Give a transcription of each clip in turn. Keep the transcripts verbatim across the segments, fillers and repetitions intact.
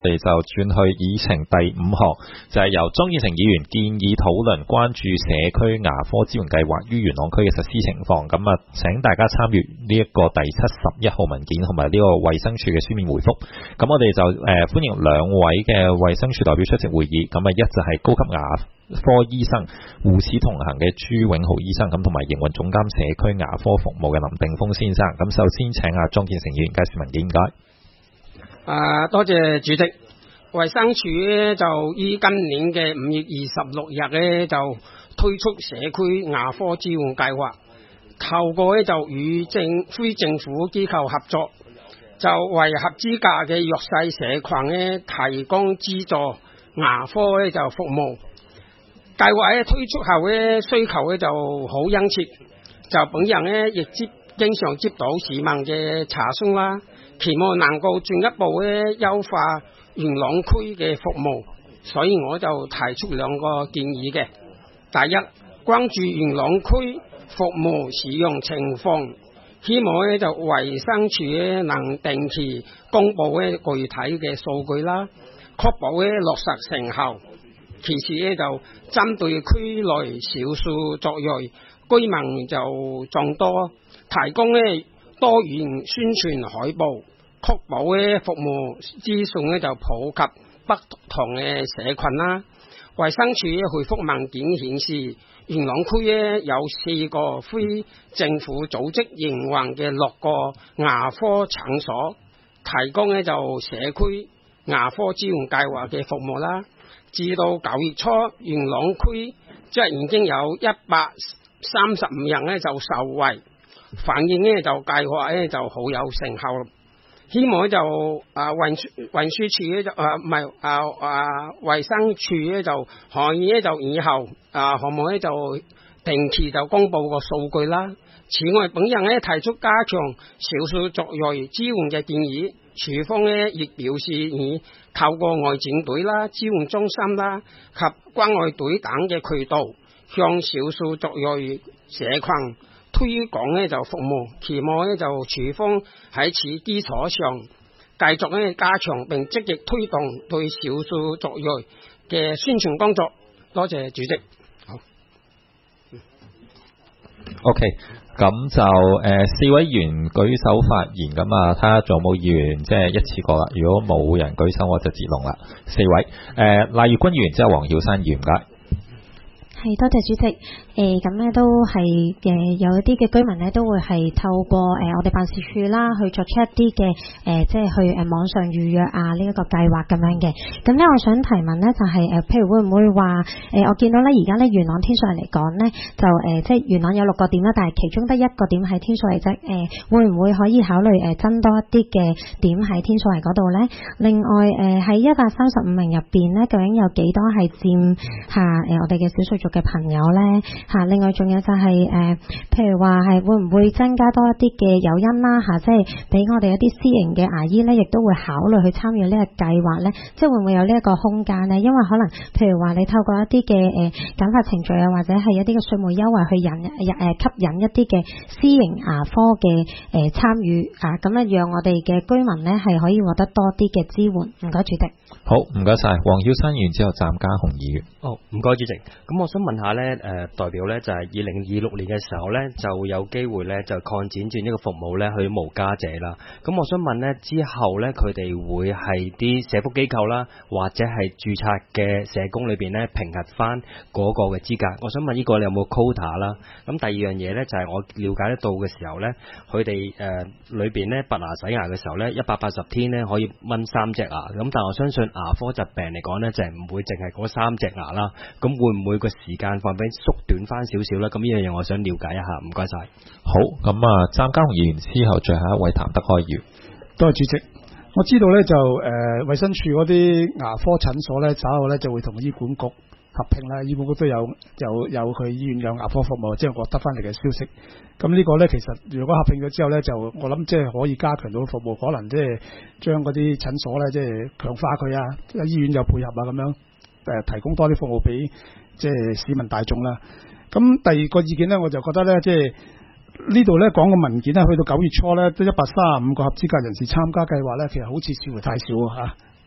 我哋就轉去議程第五項，就係、是、由莊健成議員建議討論關注社區牙科支援計劃於元朗區嘅實施情況。咁啊，請大家參與呢一個第七十一號文件同埋呢個衛生署嘅書面回覆。咁我哋就誒、呃、歡迎兩位嘅衛生署代表出席會議。咁啊，一就係高級牙科醫生護齒同行嘅朱永豪醫生，咁同埋營運總監社區牙科服務嘅林定峰先生。咁首先請阿莊健成議員介紹文件，唔該。 啊，多謝主席。衛生署咧就於今年嘅五月二十六日咧就推出社區牙科支援計劃，透過咧就與政非政府機構合作，就為合資格嘅弱勢社群咧提供資助牙科咧就服務。計劃咧推出後咧需求咧就好殷切，就本人咧亦接經常接到市民嘅查詢啦。期望能夠進一步咧優化元朗區嘅服務，所以我就提出兩個建議嘅。第一，關注元朗區服務使用情況，希望咧就衛生署咧能定期公布咧具體嘅數據啦，確保咧落實成效。其次咧就針對區內少數族裔居民就眾多，提供咧多元宣傳海報，確保咧服務資訊咧就普及不同嘅社群啦。衛生署回覆文件顯示，元朗區咧有四個非政府組織營運嘅六個牙科診所，提供咧就社區牙科支援計劃嘅服務啦。至到九月初，元朗區即係已經有一百三十五人咧就受惠，反映咧就計劃咧就好有成效。希望就啊運輸運輸署咧就啊唔係啊啊衛生署咧就可以咧就以後啊項目咧就定期就公布個數據啦。此外，本人咧提出加強少數族裔支援嘅建議，署方咧亦表示以透過外展隊啦、支援中心啦及關愛隊等嘅渠道，向少數族裔社群推廣咧就服務，期望咧就署方喺此基礎上繼續咧加強並積極推動對少數族裔嘅宣傳工作。多謝主席。好。 OK， 咁就誒、呃、四位議員舉手發言，咁啊睇下仲有冇議員即係一次過啦。如果冇人舉手，我就自動啦。四位誒賴月君議員之後，黃曉珊議員唔該。 係，多謝主席。誒咁咧都係誒、呃、有一啲嘅居民咧都會係透過誒、呃、我哋辦事處啦去作出一啲嘅誒即係去誒、呃、網上預約啊呢一、這個計劃咁樣嘅。咁咧我想提問咧就係、是、誒、呃、譬如會唔會話誒、呃、我見到咧而家咧元朗天水圍嚟講咧就誒、呃、即係元朗有六個點啦，但係其中得一個點喺天水圍啫。誒、呃、會唔會可以考慮誒、呃、增多一啲嘅點喺天水圍嗰度咧？另外誒喺一百三十五名入邊咧，究竟有幾多係佔下誒、呃、我哋嘅少數族嘅朋友咧？嚇，另外仲有就係、是、誒、呃，譬如話係會唔會增加多一啲嘅誘因啦嚇，即係俾我哋一啲私營嘅牙醫咧，亦都會考慮去參與呢個計劃咧，即係會唔會有呢一個空間咧？因為可能譬如話你透過一啲嘅誒簡化程序啊，或者係一啲嘅稅務優惠去引誒、呃、吸引一啲嘅私營牙科嘅誒參與啊，咁咧讓我哋嘅居民咧係可以獲得多啲嘅支援。唔該主席。 好，唔該晒黃曉珊議員之後，湛家雄議員。 哦，唔該主席。咁我想問下咧，誒、呃、代表咧就係二零二六年嘅時候咧，就有機會咧就擴展轉呢個服務咧去無家者啦。咁我想問咧，之後咧佢哋會係啲社福機構啦，或者係註冊嘅社工裏邊咧評核翻嗰個嘅資格。我想問呢個你有冇 quota 啦？咁第二樣嘢咧就係、是、我了解得到嘅時候咧，佢哋誒裏邊咧拔牙洗牙嘅時候咧，一百八十天咧可以掹三隻牙。咁但係我相信牙科疾病嚟講咧，就係、是、唔會淨係嗰三隻牙啦。咁會唔會個時間範圍縮短翻少少咧？咁呢樣嘢我想了解一下，唔該晒。 好，咁啊，湛家雄議員之後，最後一位譚德開議員。 多謝主席。我知道咧就誒衛、呃、生署嗰啲牙科診所咧，稍後咧就會同醫管局合併啦。醫管局都有有有佢醫院有牙科服務，即係我得翻嚟嘅消息。咁呢個咧其實如果合併咗之後咧，就我諗即係可以加強到服務，可能即係將嗰啲診所咧即係強化佢啊，醫院又配合啊咁樣誒、呃、提供多啲服務俾即係市民大眾啦。咁第二個意見咧，我就覺得咧即係。呢度咧講個文件咧，去到九月初咧，都一百三十五個合資格人士參加計劃咧，其實好似似乎太少啊！因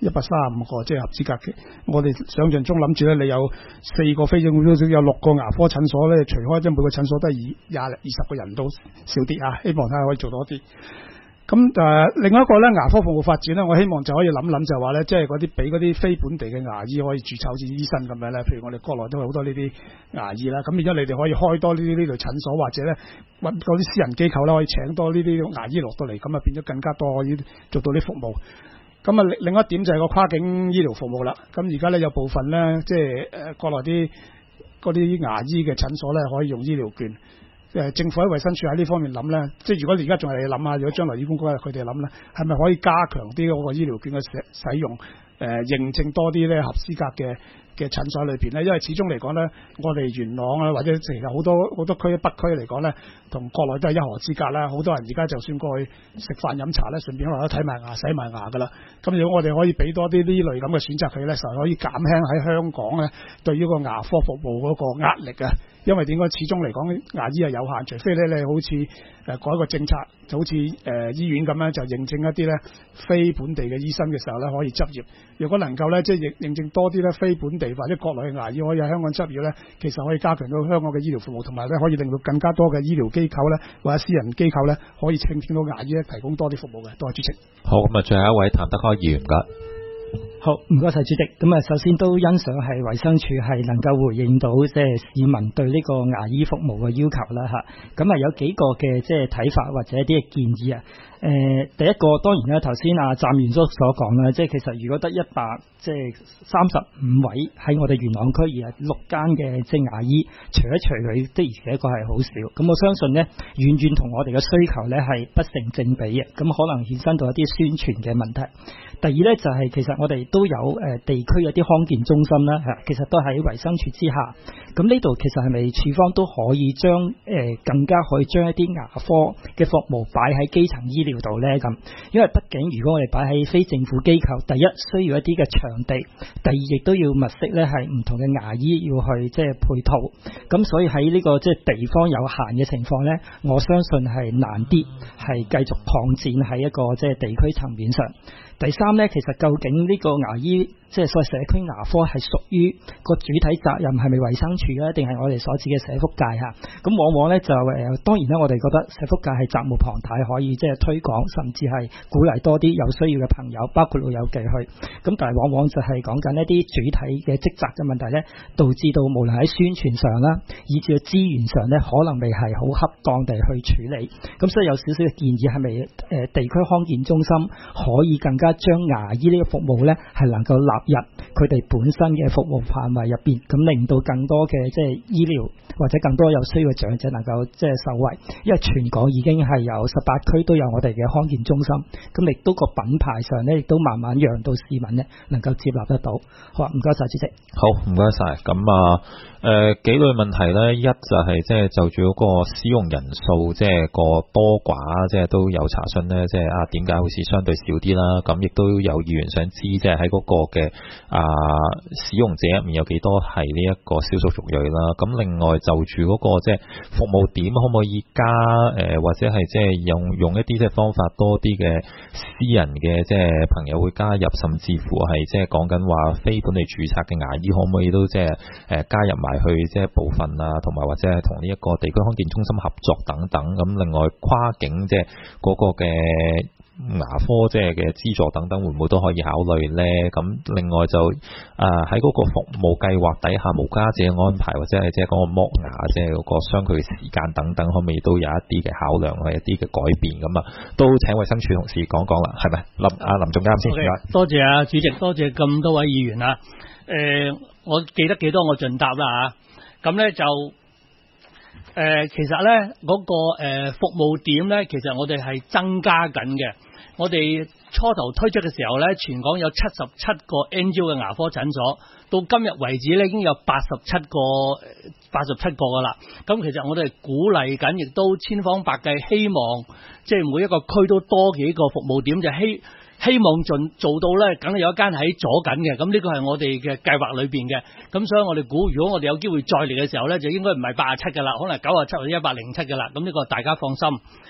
一百三十五個即係合資格嘅。我哋想象中諗住咧，你有四個非政府組織，有六個牙科診所咧，除開即係每個診所都係二廿二十個人都少啲啊，希望睇下可以做多啲。咁誒、呃，另外一個咧牙科服務發展咧，我希望就可以諗諗就話咧，即係嗰啲俾嗰啲非本地嘅牙醫可以註冊好似醫生咁樣咧。譬如我哋國內都有好多呢啲牙醫啦，咁而家你哋可以開多呢啲呢類診所，或者咧揾嗰啲私人機構咧可以請多呢啲牙醫落到嚟，咁啊變咗更加多可以做到啲服務。咁啊，另另一點就係個跨境醫療服務啦。咁而家咧有部分咧，即係誒國內啲嗰啲牙醫嘅診所咧，可以用醫療券。誒政府喺衛生署喺呢方面諗咧，即係如果而家仲係你諗下，如果將來醫管局佢哋諗咧，係咪可以加強啲嗰個醫療券嘅使使用？誒、呃、認證多啲咧合資格嘅嘅診所裏邊咧，因為始終嚟講咧，我哋元朗啊或者其實好多好多區北區嚟講咧，同國內都係一河之隔啦。好多人而家就算過去食飯飲茶咧，順便可能都睇埋牙洗埋牙噶啦。咁如果我哋可以俾多啲呢類咁嘅選擇佢咧，就可以減輕喺香港咧對於個牙科服務嗰個壓力啊。因為點解始終嚟講牙醫係有限，除非咧你好似誒改一個政策，就好似誒、呃、醫院咁樣就認證一啲咧非本地嘅醫生嘅時候咧可以執業。如果能夠咧即係認認證多啲咧非本地或者國內嘅牙醫可以喺香港執業咧，其實可以加強到香港嘅醫療服務，同埋咧可以令到更加多嘅醫療機構咧或者私人機構咧可以請請到牙醫咧提供多啲服務嘅。多謝主席。 好，咁啊，最後一位譚德開議員㗎。 好，唔該晒主席。咁啊，首先都欣賞係衛生署係能夠回應到即係市民對呢個牙醫服務嘅要求啦嚇。咁啊有幾個嘅即係睇法或者一啲嘅建議啊。誒、呃，第一個當然啦，頭先阿湛元叔所講啦，即係其實如果得一百即係三十五位喺我哋元朗區而係六間嘅即係牙醫，除一除佢的而且確係好少。咁我相信呢，遠遠同我哋嘅需求呢係不成正比嘅。咁可能衍生到一啲宣傳嘅問題。第二呢，就係、是、其實我哋都有誒、呃、地區有啲康健中心啦，其實都喺衛生署之下。咁呢度其實係咪處方都可以將誒、呃、更加可以將一啲牙科嘅服務擺喺基層醫療度呢？咁，因為畢竟如果我哋擺喺非政府機構，第一需要一啲嘅場地，第二亦都要物色呢係唔同嘅牙醫要去即係配套。咁所以喺呢、這個即係地方有限嘅情況呢，我相信係難啲係繼續抗戰喺一個即係地區層面上。第三呢，其實究竟呢個牙醫即係所謂社區牙科係屬於個主體責任係咪衛生署咧，定係我哋所指嘅社福界嚇？咁往往咧就誒、呃，當然咧我哋覺得社福界係責無旁貸，可以即係推廣，甚至係鼓勵多啲有需要嘅朋友，包括老友記去。咁但係往往就係講緊一啲主體嘅職責嘅問題咧，導致到無論喺宣傳上啦，以至到資源上咧，可能未係好恰當地去處理。咁所以有少少嘅建議係咪誒地區康健中心可以更加將牙醫呢個服務咧係能夠納入佢哋本身嘅服務範圍入邊，咁令到更多嘅即係醫療或者更多有需要嘅長者能夠即係受惠。因為全港已經係有十八區都有我哋嘅康健中心，咁亦都個品牌上咧亦都慢慢讓到市民咧能夠接納得到。好啊，唔該晒主席。 好，唔該晒。咁啊，誒、呃、幾類問題咧，一就係即係就住嗰個使用人數，即係個多寡，即係都有查詢咧，即係啊點解好似相對少啲啦？咁亦都有議員想知，即係喺嗰個嘅啊使用者入面有幾多係呢一個少數族裔啦。咁另外就住嗰個即係服務點可唔可以加誒、呃，或者係即係用用一啲即係方法多啲嘅私人嘅即係朋友會加入，甚至乎係即係講緊話非本地註冊嘅牙醫可唔可以都即係誒加入埋去即係部分啊，同埋或者係同呢一個地區康健中心合作等等。咁另外跨境即係嗰個嘅牙科即係嘅資助等等，會唔會都可以考慮呢？咁另外就啊喺嗰個服務計劃底下無家者安排，或者係即係嗰個剝牙即係嗰個相距嘅時間等等，可唔可以都有一啲嘅考量，係一啲嘅改變咁啊？都請衛生署同事講講啦，係咪？林啊林總監先。 Okay, 多謝啊主席，多謝咁多位議員啊。誒、呃，我記得幾多我盡答啦嚇。咁咧就誒、呃，其實咧嗰、那個、呃、服務點咧，其實我哋係增加緊嘅。我哋初頭推出嘅時候咧，全港有七十七個 N G O 嘅牙科診所，到今日為止咧已經有八十七個八十七個噶啦。咁其實我哋係鼓勵緊，亦都千方百計希望，即係每一個區都多幾個服務點，就希希望盡做到咧，梗係有一間喺左緊嘅。咁呢個係我哋嘅計劃裏邊嘅。咁所以我哋估，如果我哋有機會再嚟嘅時候咧，就應該唔係八十七噶啦，可能九十七或者一百零七噶啦。咁呢個大家放心。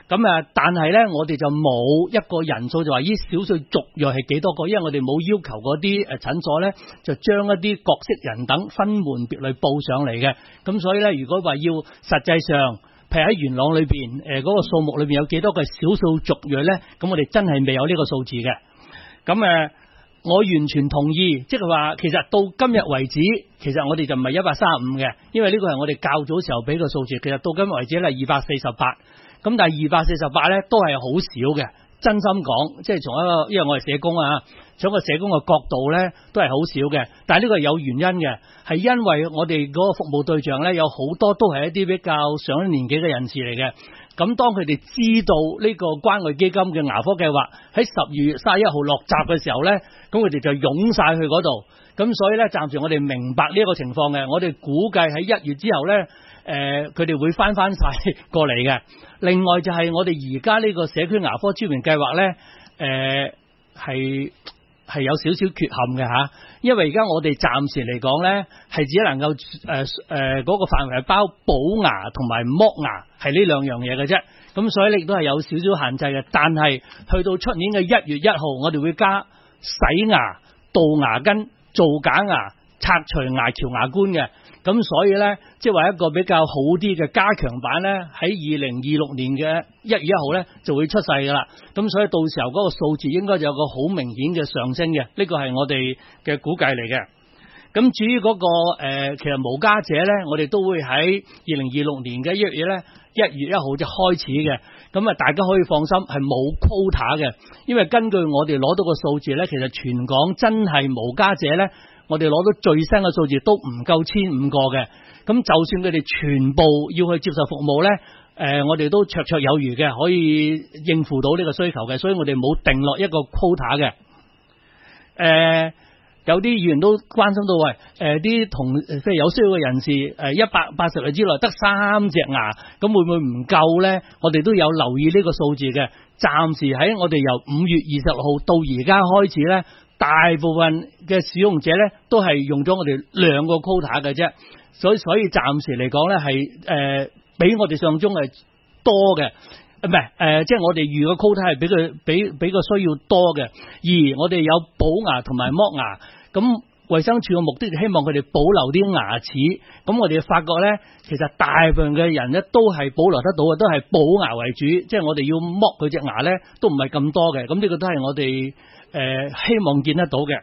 咁啊，但係咧，我哋就冇一個人數就話依少數族裔係幾多個，因為我哋冇要求嗰啲誒診所咧，就將一啲各色人等分門別類報上嚟嘅。咁所以咧，如果話要實際上，譬如喺元朗裏邊誒嗰個數目裏邊有幾多個少數族裔咧，咁我哋真係未有呢個數字嘅。咁誒，我完全同意，即係話其實到今日為止，其實我哋就唔係一百三十五嘅，因為呢個係我哋較早時候俾個數字，其實到今日為止咧二百四十八。咁但係二百四十八咧都係好少嘅，真心講，即係從一個，因為我係社工啊，從一個社工嘅角度咧都係好少嘅。但係呢個係有原因嘅，係因為我哋嗰個服務對象咧有好多都係一啲比較上年紀嘅人士嚟嘅。咁當佢哋知道呢個關愛基金嘅牙科計劃喺十二月三十一號落閘嘅時候咧，咁佢哋就湧晒去嗰度。咁所以咧，暫時我哋明白呢一個情況嘅，我哋估計喺一月之後咧。誒佢哋會翻翻晒過嚟嘅。另外就係我哋而家呢個社區牙科支援計劃咧，誒係係有少少缺陷嘅嚇，因為而家我哋暫時嚟講咧，係只能夠誒誒嗰個範圍係包補牙同埋剝牙係呢兩樣嘢嘅啫。咁所以亦都係有少少限制嘅。但係去到出年嘅一月一號，我哋會加洗牙、杜牙根、做假牙、拆除牙橋牙冠嘅。咁所以咧，即係話一個比較好啲嘅加強版咧，喺二零二六年嘅一月一號咧就會出世噶啦。咁所以到時候嗰個數字應該就有個好明顯嘅上升嘅，呢個係我哋嘅估計嚟嘅。咁至於嗰個誒，其實無家者咧，我哋都會喺二零二六年嘅一月咧一月一號就開始嘅。咁啊，大家可以放心，係冇 quota 嘅，因為根據我哋攞到個數字咧，其實全港真係無家者咧。我哋攞到最新嘅數字都唔夠千五個嘅，咁就算佢哋全部要去接受服務呢，誒、呃，我哋都綽綽有餘嘅，可以應付到呢個需求嘅，所以我哋冇定落一個 quota 嘅。誒、呃，有啲議員都關心到喂，誒、呃，啲同即係有需要嘅人士，誒，一百八十日之內得三隻牙，咁會唔會唔夠呢？我哋都有留意呢個數字嘅。暫時喺我哋由五月二十六號到而家開始呢。大部分嘅使用者咧，都係用咗我哋兩個 quota 嘅啫，所以所以暫時嚟講咧，係誒比我哋上中係多嘅，唔係誒，即係我哋預個 quota 係比佢比比個需要多嘅，而我哋有補牙同埋剝牙，咁衛生署嘅目的就希望佢哋保留啲牙齒，咁我哋發覺咧，其實大部分嘅人咧都係保留得到嘅，都係補牙為主，即係我哋要剝佢隻牙咧，都唔係咁多嘅，咁呢個都係我哋。誒、呃，希望見得到嘅。誒、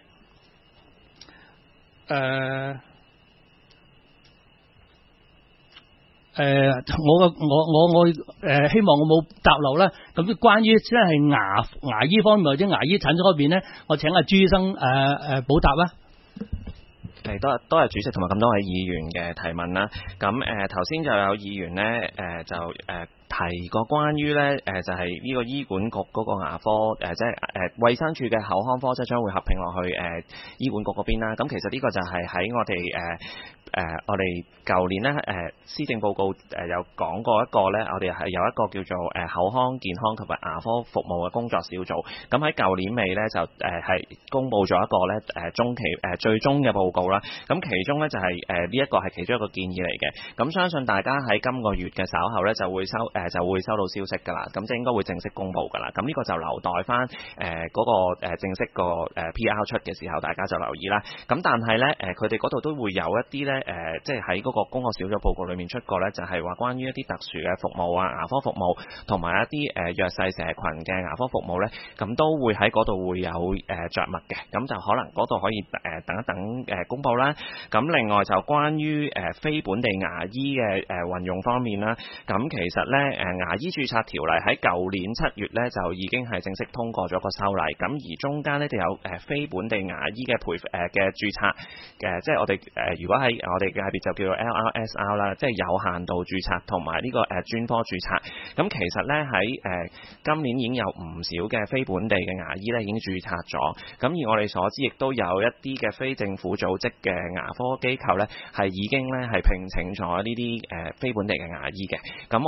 呃，誒、呃，我我我我誒、呃，希望我冇答漏啦。咁關於即係牙牙醫方面或者牙醫診所嗰邊咧，我請阿朱醫生誒誒補答啦。 係多多謝主席同埋咁多位議員嘅提問啦。咁誒頭先就有議員咧誒、呃、就誒。呃提過關於咧誒就係、是、呢個醫管局嗰個牙科誒、呃、即係誒衛生署嘅口腔科，即係將會合併落去誒、呃、醫管局嗰邊啦。咁其實呢個就係喺我哋誒誒我哋舊年咧誒施政報告誒、呃、有講過一個咧，我哋係有一個叫做誒、呃、口腔健康同埋牙科服務嘅工作小組。咁喺舊年尾咧就誒係、呃、公佈咗一個咧誒中期誒、呃、最終嘅報告啦。咁其中咧就係誒呢一個係其中一個建議嚟嘅。咁相信大家喺今個月嘅稍後咧就會收誒。呃就會收到消息㗎啦，咁即係應該會正式公佈㗎啦。咁呢個就留待翻誒嗰個誒正式個誒 P R 出嘅時候，大家就留意啦。咁但係咧誒，佢哋嗰度都會有一啲咧誒，即係喺嗰個工作小組報告裏面出過咧，就係話關於一啲特殊嘅服務啊，牙科服務同埋一啲誒弱勢社群嘅牙科服務咧，咁都會喺嗰度會有誒著墨嘅。咁就可能嗰度可以誒等一等誒公佈啦。咁另外就關於誒非本地牙醫嘅誒運用方面啦，咁其實咧。誒牙醫註冊條例喺舊年七月咧就已經係正式通過咗個修例，咁而中間咧就有誒非本地牙醫嘅培誒嘅註冊嘅，即係我哋誒如果喺我哋嘅界別就叫做 L R S R 啦，即係有限度註冊同埋呢個誒專科註冊。咁其實咧喺誒今年已經有唔少嘅非本地嘅牙醫咧已經註冊咗，咁而我哋所知亦都有一啲嘅非政府組織嘅牙科機構咧係已經咧係聘請咗呢啲誒非本地嘅牙醫嘅，咁我哋亦都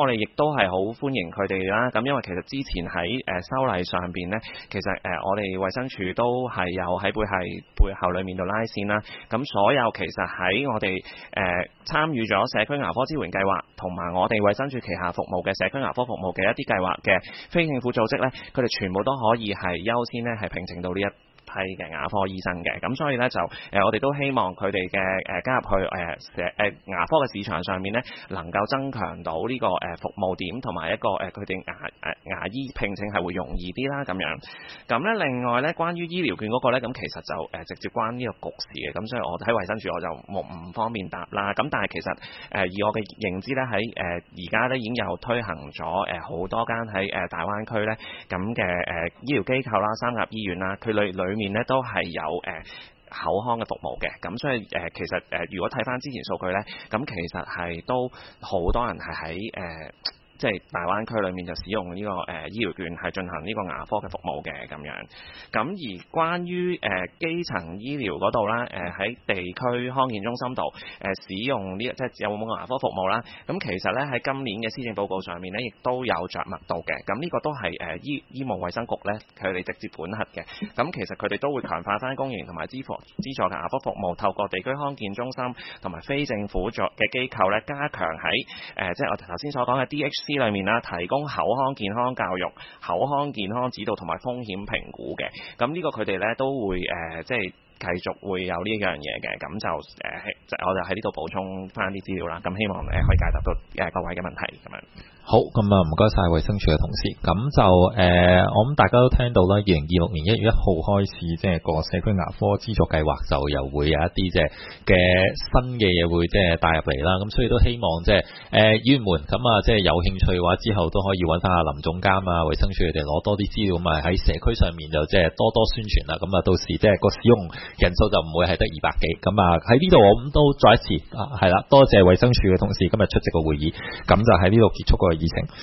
都係好歡迎佢哋啦。咁因為其實之前喺誒修例上邊咧，其實誒我哋衛生署都係有喺背係背後裏面度拉線啦。咁所有其實喺我哋誒參與咗社區牙科支援計劃同埋我哋衛生署旗下服務嘅社區牙科服務嘅一啲計劃嘅非政府組織咧，佢哋全部都可以係優先咧係聘請到呢一批嘅牙科醫生嘅。咁所以咧就誒、呃、我哋都希望佢哋嘅誒加入去誒社誒牙科嘅市場上面咧，能夠增強到呢、這個誒、呃、服務點同埋一個誒佢哋牙誒、呃、牙醫聘請係會容易啲啦咁樣。咁咧另外咧關於醫療券嗰個咧，咁其實就誒、呃、直接關呢個局事嘅。咁所以我喺衛生署我就冇唔方便答啦。咁但係其實誒、呃、以我嘅認知咧，喺誒而家咧已經有推行咗誒好多間喺誒大灣區咧咁嘅誒醫療機構啦、三甲醫院啦，佢裏裏面咧都係有誒、呃、口腔嘅服務嘅。咁所以誒、呃、其實誒、呃、如果睇返之前數據咧，咁其實係都好多人係喺誒。呃即係大灣區裏面就使用呢、這個誒、呃、醫療券係進行呢個牙科嘅服務嘅咁樣。咁而關於誒、呃、基層醫療嗰度啦，誒、呃、喺地區康健中心度誒、呃、使用呢即係有冇牙科服務啦。咁其實咧喺今年嘅施政報告上面咧，亦都有着墨到嘅。咁呢個都係誒、呃、醫醫務衛生局咧佢哋直接管轄嘅。咁其實佢哋都會強化翻公營同埋資助資助嘅牙科服務，透過地區康健中心同埋非政府作嘅機構咧，加強喺誒、呃、即係我頭先所講嘅 D H C裏面啦，提供口腔健康教育、口腔健康指導同埋風險評估嘅。咁呢個佢哋咧都會誒、呃、即係繼續會有呢一樣嘢嘅。咁就誒、呃、我就喺呢度補充翻啲資料啦。咁希望誒可以解答到誒各位嘅問題咁樣。 好，咁啊唔該晒衛生署嘅同事。咁就誒、呃、我諗大家都聽到啦，二零二六年一月一號開始，即係個社區牙科資助計劃就又會有一啲即係嘅新嘅嘢會即係帶入嚟啦。咁所以都希望即係誒議員們咁啊，即係有興趣嘅話，之後都可以揾翻阿林總監啊、衛生署佢哋攞多啲資料，咁啊喺社區上面就即係多多宣傳啦。咁啊到時即係個使用人數就唔會係得二百幾。咁啊喺呢度我諗都再一次啊係啦，多謝衛生署嘅同事今日出席個會議。咁就喺呢度結束個議程。